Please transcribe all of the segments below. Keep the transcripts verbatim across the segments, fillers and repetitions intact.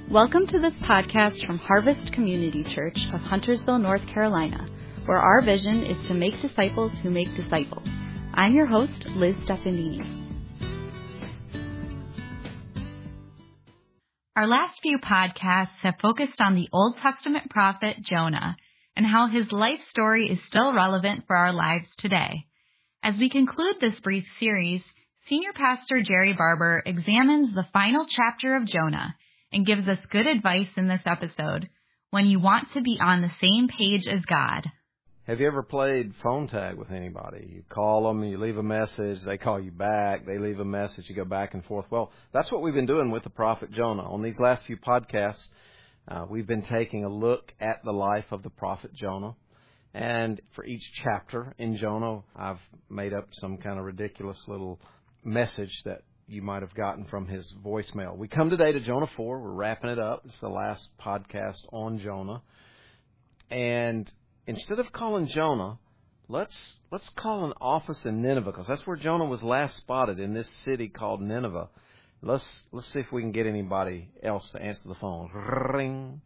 Welcome to this podcast from Harvest Community Church of Huntersville, North Carolina, where our vision is to make disciples who make disciples. I'm your host, Liz Stefanini. Our last few podcasts have focused on the Old Testament prophet Jonah and how his life story is still relevant for our lives today. As we conclude this brief series, Senior Pastor Jerry Barber examines the final chapter of Jonah and gives us good advice in this episode when you want to be on the same page as God. Have you ever played phone tag with anybody? You call them, you leave a message, they call you back, they leave a message, you go back and forth. Well, that's what we've been doing with the prophet Jonah. On these last few podcasts, uh, we've been taking a look at the life of the prophet Jonah. And for each chapter in Jonah, I've made up some kind of ridiculous little message that you might have gotten from his voicemail. We come today to Jonah four. We're wrapping it up. It's the last podcast on Jonah. And instead of calling Jonah, let's let's call an office in Nineveh, because that's where Jonah was last spotted, in this city called Nineveh. Let's let's see if we can get anybody else to answer the phone. Ring,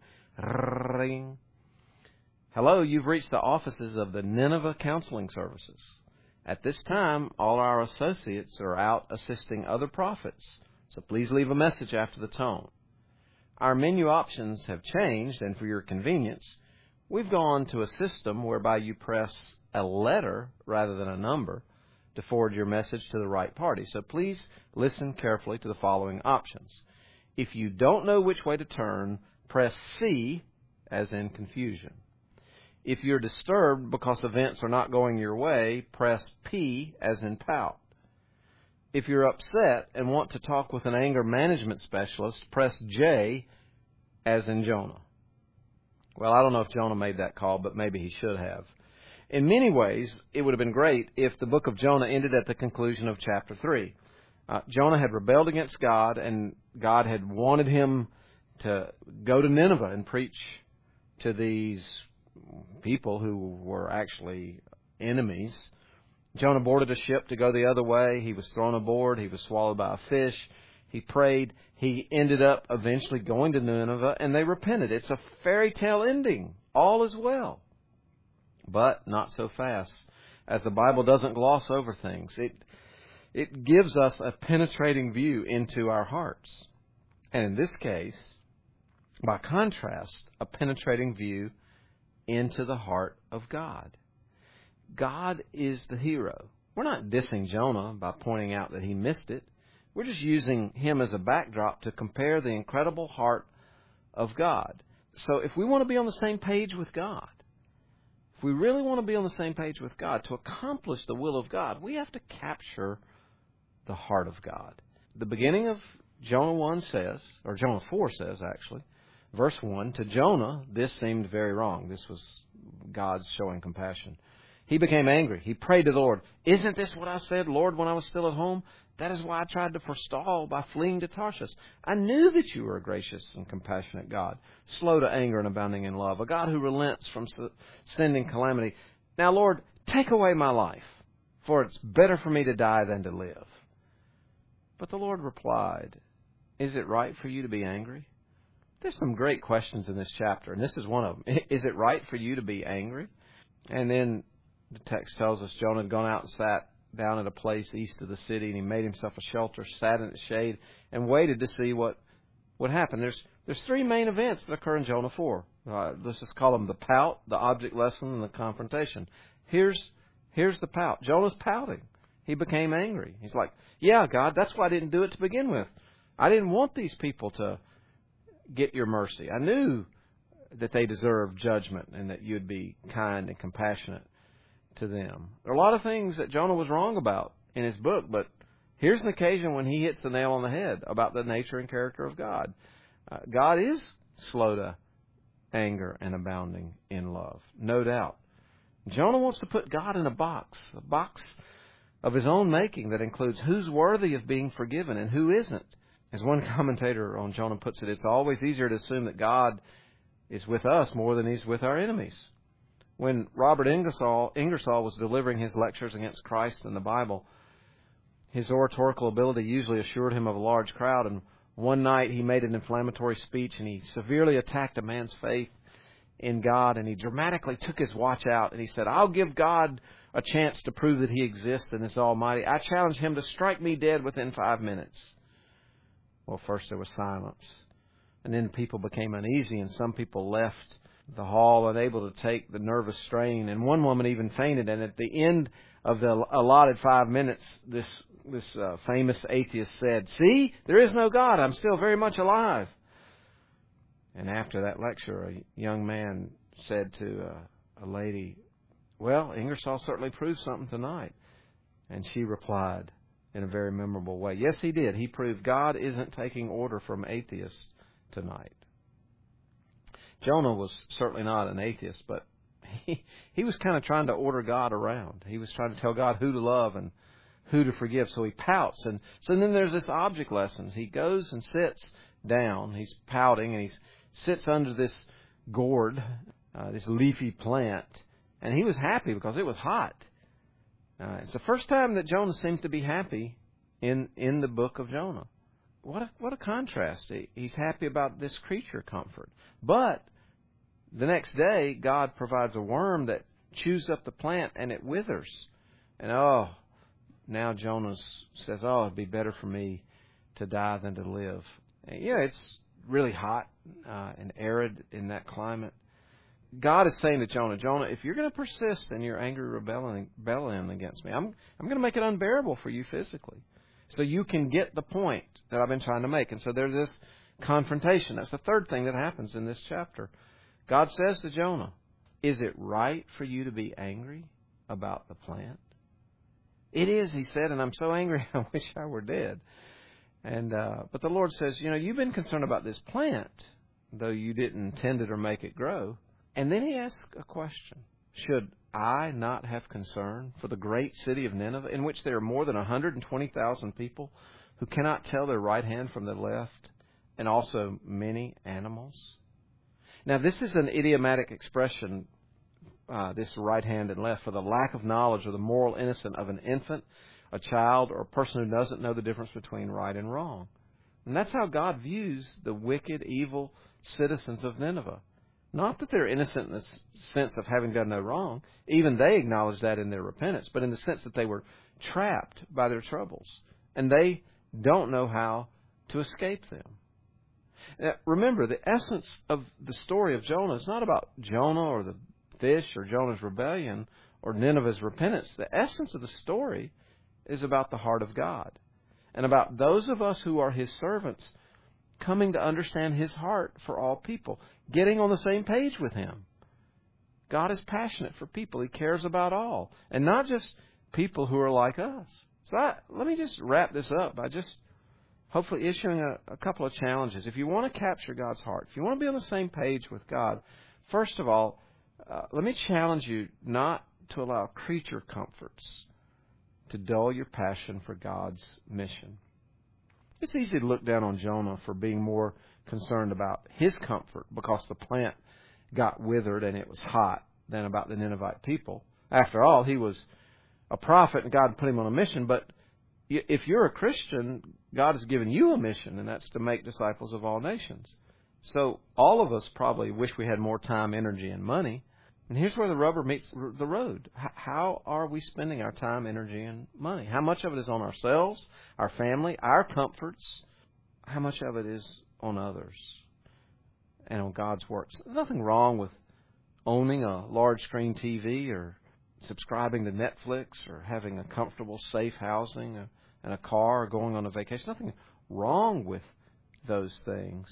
ring. Hello, you've reached the offices of the Nineveh Counseling Services. At this time, all our associates are out assisting other prophets, so please leave a message after the tone. Our menu options have changed, and for your convenience, we've gone to a system whereby you press a letter rather than a number to forward your message to the right party. So please listen carefully to the following options. If you don't know which way to turn, press C, as in confusion. If you're disturbed because events are not going your way, press P, as in pout. If you're upset and want to talk with an anger management specialist, press J, as in Jonah. Well, I don't know if Jonah made that call, but maybe he should have. In many ways, it would have been great if the book of Jonah ended at the conclusion of chapter three. Uh, Jonah had rebelled against God, and God had wanted him to go to Nineveh and preach to these people who were actually enemies. Jonah boarded a ship to go the other way. He was thrown aboard. He was swallowed by a fish. He prayed. He ended up eventually going to Nineveh, and they repented. It's a fairy tale ending. All is well. But not so fast, as the Bible doesn't gloss over things. It, it gives us a penetrating view into our hearts. And in this case, by contrast, a penetrating view into the heart of God. God is the hero. We're not dissing Jonah by pointing out that he missed it. We're just using him as a backdrop to compare the incredible heart of God. So if we want to be on the same page with God, if we really want to be on the same page with God, to accomplish the will of God, we have to capture the heart of God. The beginning of Jonah one says, or Jonah four says actually, verse one, to Jonah, this seemed very wrong. This was God's showing compassion. He became angry. He prayed to the Lord. Isn't this what I said, Lord, when I was still at home? That is why I tried to forestall by fleeing to Tarshish. I knew that you were a gracious and compassionate God, slow to anger and abounding in love, a God who relents from sending calamity. Now, Lord, take away my life, for it's better for me to die than to live. But the Lord replied, is it right for you to be angry? There's some great questions in this chapter, and this is one of them. Is it right for you to be angry? And then the text tells us Jonah had gone out and sat down at a place east of the city, and he made himself a shelter, sat in its shade, and waited to see what would happen. There's there's three main events that occur in Jonah four. Uh, let's just call them the pout, the object lesson, and the confrontation. Here's here's the pout. Jonah's pouting. He became angry. He's like, yeah, God, that's why I didn't do it to begin with. I didn't want these people to get your mercy. I knew that they deserved judgment and that you'd be kind and compassionate to them. There are a lot of things that Jonah was wrong about in his book, but here's an occasion when he hits the nail on the head about the nature and character of God. Uh, God is slow to anger and abounding in love, no doubt. Jonah wants to put God in a box, a box of his own making that includes who's worthy of being forgiven and who isn't. As one commentator on Jonah puts it, it's always easier to assume that God is with us more than he's with our enemies. When Robert Ingersoll, Ingersoll was delivering his lectures against Christ and the Bible, his oratorical ability usually assured him of a large crowd, and One night he made an inflammatory speech and he severely attacked a man's faith in God, and he dramatically took his watch out and he said, "I'll give God a chance to prove that He exists and is almighty. I challenge Him to strike me dead within five minutes." Well, first there was silence, and then people became uneasy, and some people left the hall unable to take the nervous strain, and one woman even fainted. And at the end of the allotted five minutes, this this uh, famous atheist said, "See, there is no God. I'm still very much alive." And after that lecture, a young man said to uh, a lady, "Well, Ingersoll certainly proved something tonight." And she replied in a very memorable way, "Yes, he did. He proved God isn't taking order from atheists tonight." Jonah was certainly not an atheist, but he, he was kind of trying to order God around. He was trying to tell God who to love and who to forgive. So he pouts. And so then there's this object lesson. He goes and sits down. He's pouting, and he sits under this gourd, uh, this leafy plant. And he was happy because it was hot. Uh, it's the first time that Jonah seems to be happy in, in the book of Jonah. What a, what a contrast. He, he's happy about this creature comfort. But the next day, God provides a worm that chews up the plant and it withers. And oh, now Jonah says, "Oh, it'd be better for me to die than to live." And, yeah, it's really hot uh, and arid in that climate. God is saying to Jonah, "Jonah, if you're going to persist in your angry rebellion, rebellion against me, I'm I'm going to make it unbearable for you physically, so you can get the point that I've been trying to make." And so there's this confrontation. That's the third thing that happens in this chapter. God says to Jonah, "Is it right for you to be angry about the plant?" "It is," he said, "and I'm so angry I wish I were dead." And uh, but the Lord says, "You know, you've been concerned about this plant, though you didn't tend it or make it grow." And then he asks a question. "Should I not have concern for the great city of Nineveh, in which there are more than one hundred twenty thousand people who cannot tell their right hand from their left, and also many animals?" Now, this is an idiomatic expression, uh, this right hand and left, for the lack of knowledge or the moral innocence of an infant, a child, or a person who doesn't know the difference between right and wrong. And that's how God views the wicked, evil citizens of Nineveh. Not that they're innocent in the sense of having done no wrong. Even they acknowledge that in their repentance, but in the sense that they were trapped by their troubles, and they don't know how to escape them. Now, remember, the essence of the story of Jonah is not about Jonah or the fish or Jonah's rebellion or Nineveh's repentance. The essence of the story is about the heart of God and about those of us who are His servants coming to understand His heart for all people, getting on the same page with Him. God is passionate for people. He cares about all, and not just people who are like us. So I, let me just wrap this up by just hopefully issuing a, a couple of challenges. If you want to capture God's heart, if you want to be on the same page with God, first of all, uh, let me challenge you not to allow creature comforts to dull your passion for God's mission. It's easy to look down on Jonah for being more concerned about his comfort because the plant got withered and it was hot than about the Ninevite people. After all, he was a prophet and God put him on a mission, but if you're a Christian, God has given you a mission, and that's to make disciples of all nations. So all of us probably wish we had more time, energy, and money. And here's where the rubber meets the road. How are we spending our time, energy, and money? How much of it is on ourselves, our family, our comforts? How much of it is on others and on God's works? There's nothing wrong with owning a large screen T V or subscribing to Netflix or having a comfortable, safe housing and a car or going on a vacation. Nothing wrong with those things.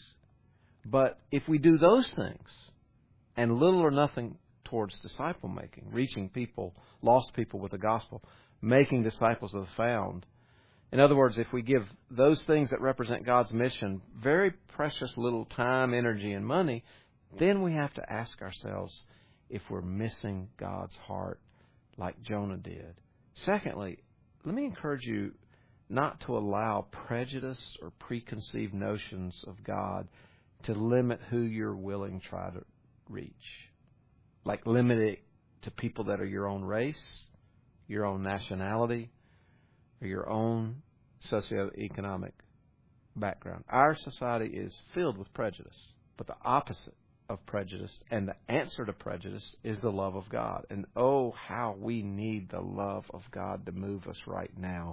But if we do those things and little or nothing towards disciple making, reaching people, lost people with the gospel, making disciples of the found. In other words, if we give those things that represent God's mission very precious little time, energy, and money, then we have to ask ourselves if we're missing God's heart like Jonah did. Secondly, let me encourage you not to allow prejudice or preconceived notions of God to limit who you're willing to try to reach. Like limit it to people that are your own race, your own nationality, or your own socioeconomic background. Our society is filled with prejudice, but the opposite of prejudice and the answer to prejudice is the love of God. And oh, how we need the love of God to move us right now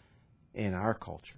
in our culture.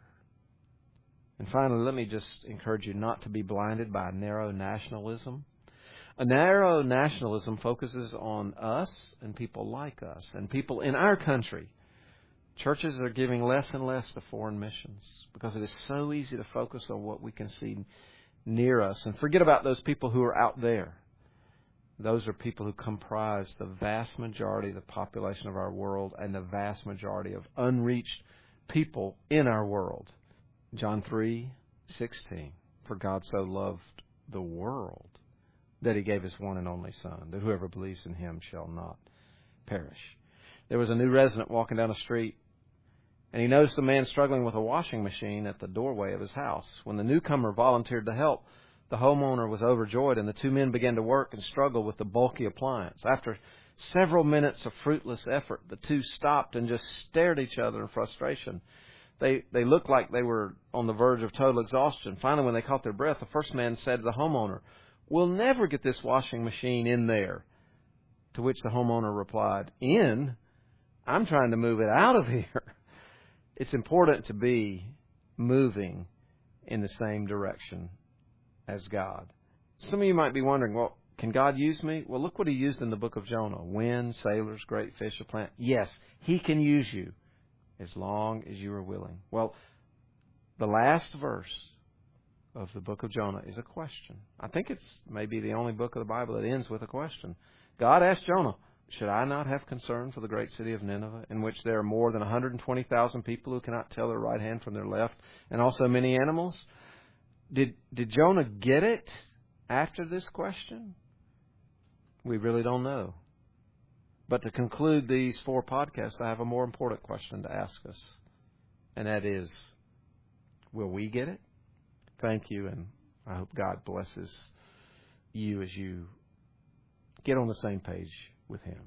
And finally, let me just encourage you not to be blinded by narrow nationalism. A narrow nationalism focuses on us and people like us and people in our country. Churches are giving less and less to foreign missions because it is so easy to focus on what we can see near us and forget about those people who are out there. Those are people who comprise the vast majority of the population of our world and the vast majority of unreached people in our world. John three sixteen, for God so loved the world that He gave His one and only Son, that whoever believes in Him shall not perish. There was a new resident walking down the street, and he noticed a man struggling with a washing machine at the doorway of his house. When the newcomer volunteered to help, the homeowner was overjoyed, and the two men began to work and struggle with the bulky appliance. After several minutes of fruitless effort, the two stopped and just stared at each other in frustration. They they looked like they were on the verge of total exhaustion. Finally, when they caught their breath, the first man said to the homeowner, "We'll never get this washing machine in there." To which the homeowner replied, "In? I'm trying to move it out of here." It's important to be moving in the same direction as God. Some of you might be wondering, well, can God use me? Well, look what He used in the book of Jonah. Wind, sailors, great fish, a plant. Yes, He can use you as long as you are willing. Well, the last verse of the book of Jonah is a question. I think it's maybe the only book of the Bible that ends with a question. God asked Jonah, "Should I not have concern for the great city of Nineveh, in which there are more than one hundred twenty thousand people who cannot tell their right hand from their left, and also many animals?" Did, did Jonah get it after this question? We really don't know. But to conclude these four podcasts, I have a more important question to ask us. And that is, will we get it? Thank you, and I hope God blesses you as you get on the same page with Him.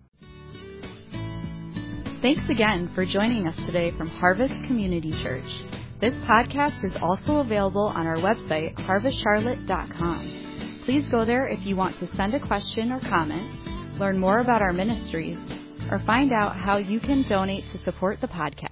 Thanks again for joining us today from Harvest Community Church. This podcast is also available on our website, harvest charlotte dot com. Please go there if you want to send a question or comment, learn more about our ministries, or find out how you can donate to support the podcast.